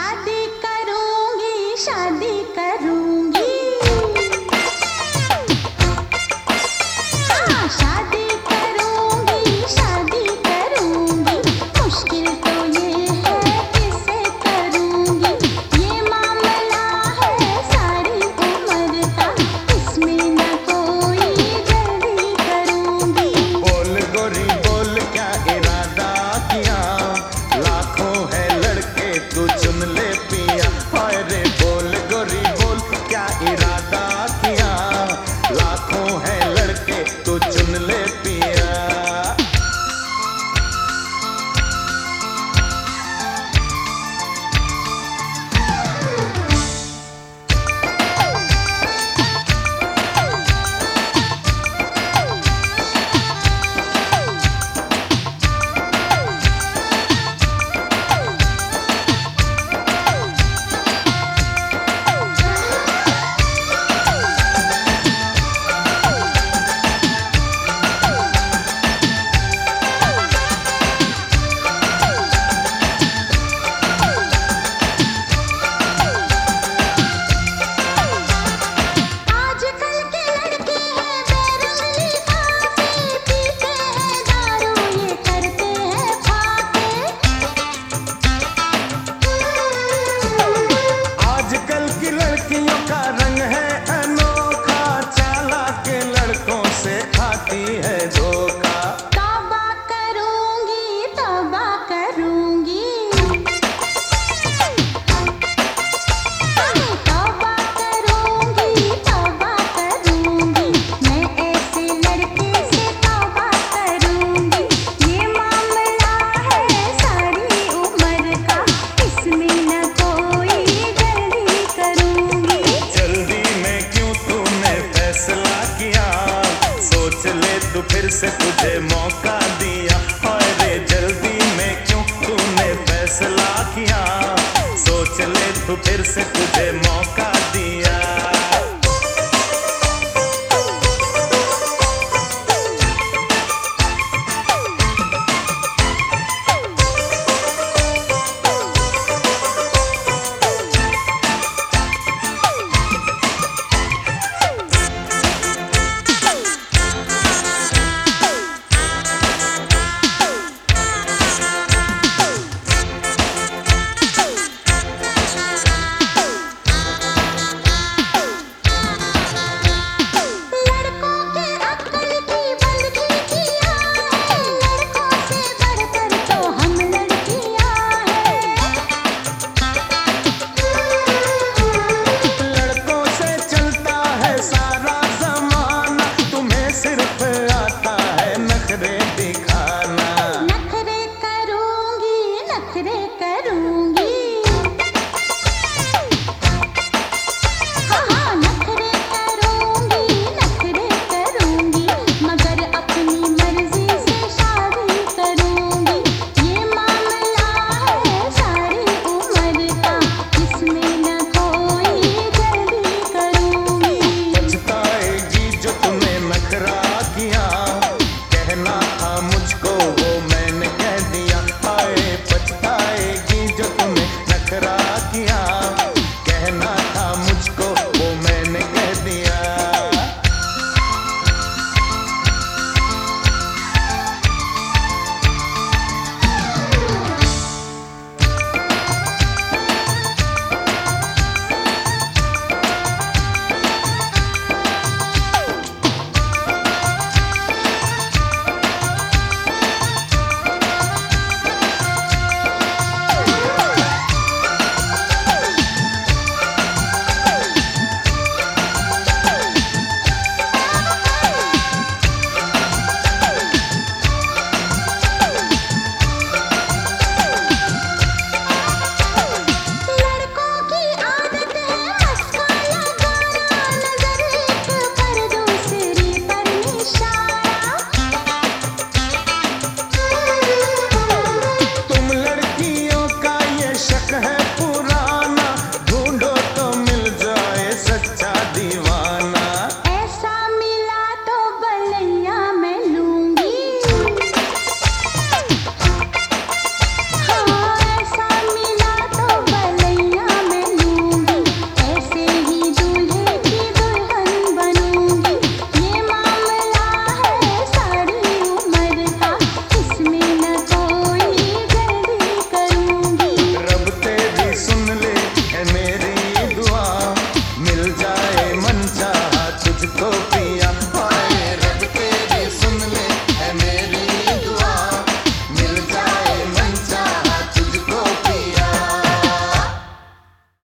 शादी करूंगी, शादी करूंगी। हाँ, शादी करूंगी, शादी करूंगी। मुश्किल तो ये है किसे करूंगी। ये मामला है सारी उम्र का, इसमें न कोई जल्दी करूंगी। बोल गोरी बोल क्या इरादा किया, लाखों है लड़के तू चुन ले पिया। हाय रे बोल गोरी बोल क्या इरादा किया, लाखों है लड़के तू चुन ले पिया। लड़कियों का रंग है अनोखा, चालाक के लड़कों से खाती है धोखा। तौबा करूंगी, तौबा करूंगी। तौबा करूंगी, तौबा करूंगी। मैं ऐसे लड़के से तौबा करूंगी। ये मामला है सारी उम्र का, इसमें न कोई जल्दी करूंगी। जल्दी में क्यों तूने फैसला किया, सोच ले तू फिर से तुझे मौका दिया। हाय रे जल्दी में क्यों तूने फैसला किया, सोच ले तू फिर से तुझे मौका